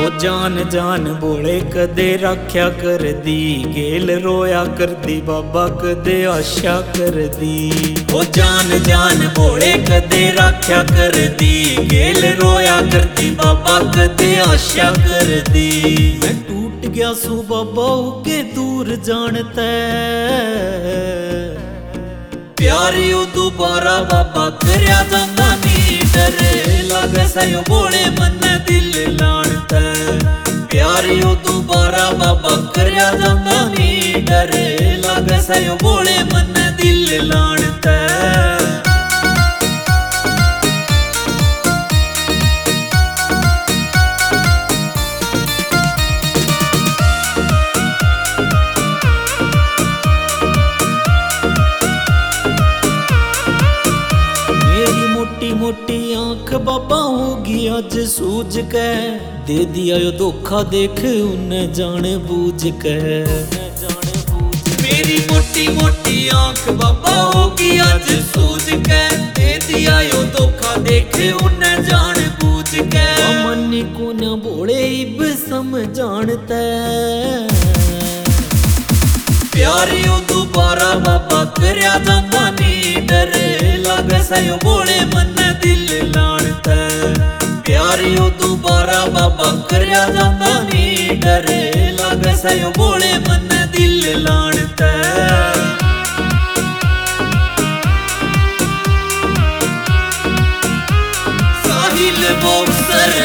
जान जान बोले कदे रख्या कर दी, गेल रोया कर दी बाबा कदे आशा कर दी। ओ जान जान बोले कदे रख्या कर दी, गेल रोया कर दी बाबा कदे आशा कर दी। मैं टूट गया सू बाबा के दूर जानता प्यारी दोबारा बाबा करया जांदा नी, डरे लगे सयो बोले मन दिल लाणता प्यारी दोबारा बाबा करया जांदा नी, डरे लगे सयो बोले मन दिल लाणता। मोटी मोटी आंख बाबा होगी अज सूझ के, दे दिया यो धोखा देख उन्हें जान बूझ के। मेरी मोटी मोटी आंख बाबा होगी अज सूझ के, दे दिया यो धोखा देख उन्हें जान बूझ के। मन को न बोले इब समझानता प्यारी दोबारा बाबा करया जांदा नी, डरे लगे सयो बोले मन दिल लाणता प्यारी दोबारा बाबा करया जांदा नी, डरे लगे सयो बोले मन दिल लाणता। साहिल बॉक्सर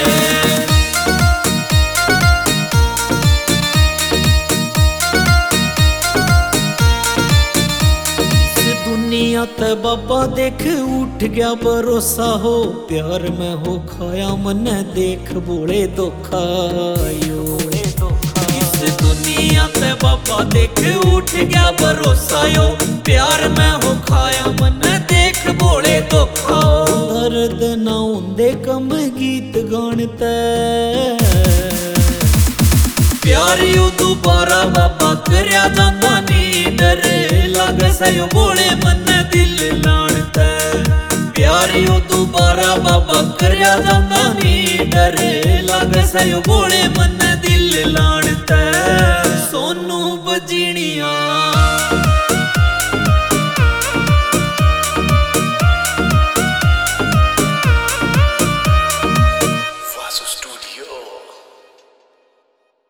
दुनिया ते बाबा देख उठ गया भरोसा हो, प्यार में हो खाया मन देख बोले धोखा यो। इस दुनिया ते बाबा देख उठ गया भरोसा यो, प्यार में हो खाया मन देख बोले धोखा। दर्द ना होंदे कम गीत गानता प्यारी दोबारा बाबा करया जांदा नी, डरे लगे सयो बोले मन दिल लाणता प्यारी दोबारा बाबा करया जांदा नी, डरे लगे सयो बोले मन दिल लाणता।